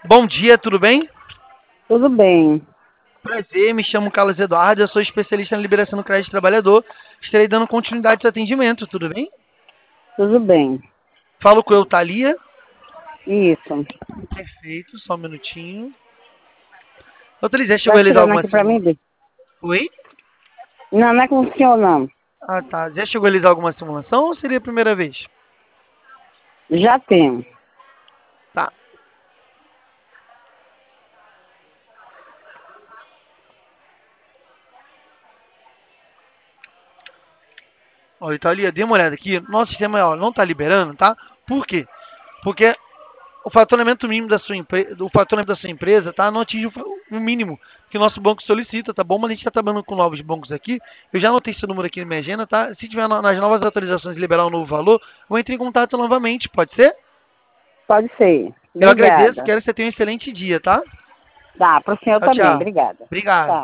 Bom dia, tudo bem? Tudo bem. Prazer, me chamo Carlos Eduardo, eu sou especialista na liberação do crédito trabalhador. Estarei dando continuidade ao atendimento, tudo bem? Tudo bem. Falo com eu, Thalia. Isso. Perfeito, só um minutinho. Doutor Elis, já chegou Tá a realizar tirando alguma aqui pra mim, simulação? Bi? Oi? Não, não é com o senhor, não. Ah, tá. Já chegou a realizar alguma simulação ou seria a primeira vez? Já tem. Tá. Olha, Thalia, dê uma olhada aqui. Nosso sistema ó, não está liberando, tá? Por quê? Porque o faturamento mínimo da sua empresa, o faturamento da sua empresa, tá? Não atinge o mínimo que o nosso banco solicita, tá bom? Mas a gente está trabalhando com novos bancos aqui. Eu já anotei seu número aqui na minha agenda, tá? Se tiver nas novas atualizações liberar um novo valor, eu entro em contato novamente, pode ser? Pode ser. Eu agradeço, Obrigada. quero que você tenha um excelente dia, tá? Tá, pro senhor Tchau, também. tchau. Obrigada. Obrigado. Tá.